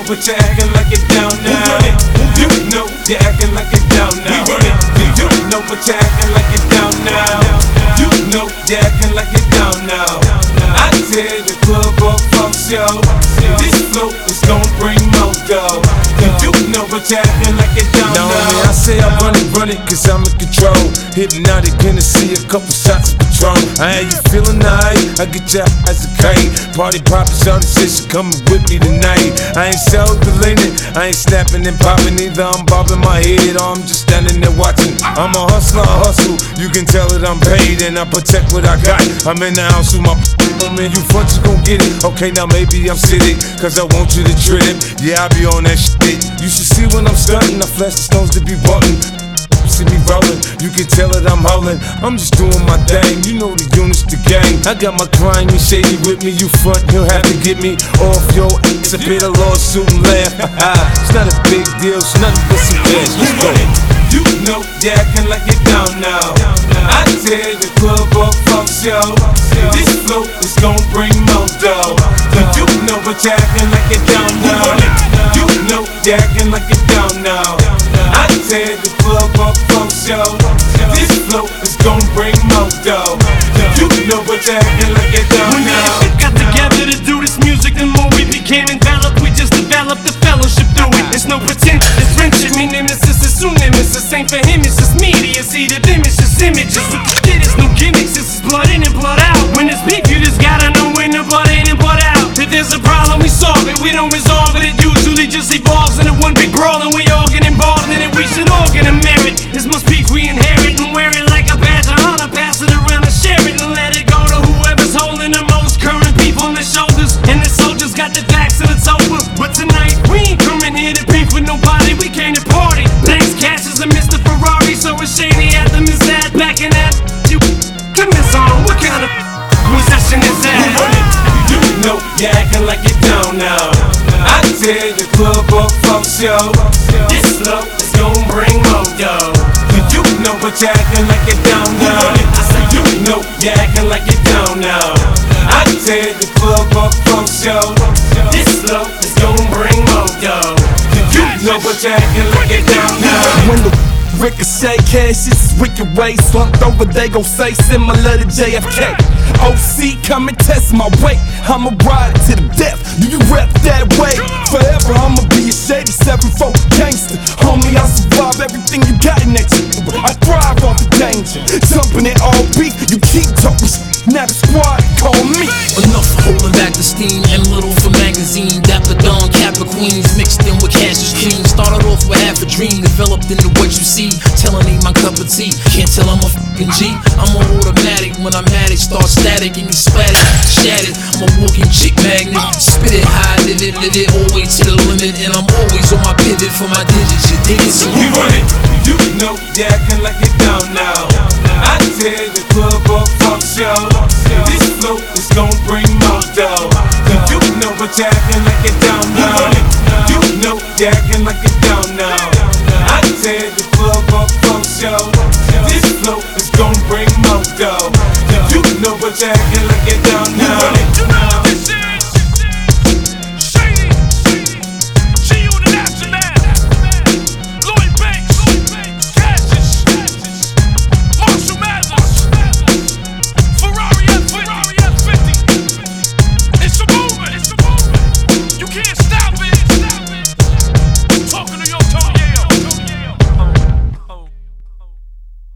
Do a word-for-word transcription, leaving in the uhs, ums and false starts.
but you're acting like it down now. You know you're acting like it down now. You know but you're acting like it down now. You know you're acting like it down now. I tear the club up, fuck show. This flow is gon' bring more dough. You know but you're acting like it down now. Now I say I run it, run it, cause I'm in control. Hypnotic Hennessy, a couple shots of Patron. I ain't you feeling nice? I get your eyes a kite. Party poppin', shawty said she coming with me tonight. I ain't self-deleting, I ain't snapping and popping either. I'm bobbing my head or I'm just standing there watching. I'm a hustler, I hustle. You can tell that I'm paid and I protect what I got. I'm in the house with my man, you front, you gon' get it. Okay, now maybe I'm sitting, cause I want you to trip. Yeah, I be on that shit. You should see when I'm stunting, I flash the stones to be button. See me rolling, you can tell that I'm howling. I'm just doing my thing, you know the units, the gang. I got my crime, you shady with me, you front, he'll have to get me off your ass. A bit of lawsuit and laugh. It's not a big deal, it's nothing but some cash. Let's go. You know you're acting like it down now. I tear the club up, fuck show. This flow is gon' bring more dough. You know but you're acting like it down now. You know you're acting like it down now. I tear the club up, fuck show. This flow is gon' bring more dough. You know but you're acting like it down when now. When we got together to do this music, the more we became enveloped. We just developed the fellowship through it. It's no pretend, it's friendship. Me nemesis is soon nemesis. Ain't for him, it's just media. See the image, just images. It is no gimmicks, this is blood in and blood out. When it's beef, you just gotta know when the blood in and blood out. If there's a problem, we solve it. We don't resolve it. It usually just evolves into one big brawl, and we all get involved in it. We should all get a merit. This must beef we inherit and wear it like a badge of honor. Pass it around and share it and let it go to whoever's holding the most current beef on their shoulders. And the soldiers got the facts and it's over. But tonight we ain't coming here to beef with nobody. We came to party. Thanks Cash is a Mister Ferrari, so it's shady at them is that back in that. You come this on. What kind of possession is that? You know you're acting like it down now. I tear the club up, fuck show. This flow is gon' bring more dough. You know but you're acting like it down now. I said you know you're acting like it down now. I tear the club up, fuck show. This flow is gon' bring more dough. You know but you're acting like it down now. When the ricochet cash is wicked way slumped over, they gon' say similar to J F K. O C, come and test my weight. I'ma ride to the death. Do you rep that way? Forever I'ma be a shady seven four gangster. Homie, I survive everything you got in that shit. I thrive off the danger. Jumping in all beef, you keep talking shit. Now the squad call me. Enough holding back the steam and little for magazine. Dapper Don, Kappa Queens, mixed in with Cassius Cream. Started off with half a dream, developed into what you see. Telling ain't my cup of tea, can't tell I'm a fucking G. I'm on automatic, when I'm at it, start static and you splattered, shattered. I'm a walking chick magnet, spit it high, live it, live it, all way to the limit. And I'm always on my pivot for my digits, you dig it? So you run it, you know you're acting like it down now. I tear the club up, fuck show. This flow is gon' bring more dough. You know but you're acting like it down now. You know you're acting like it down now.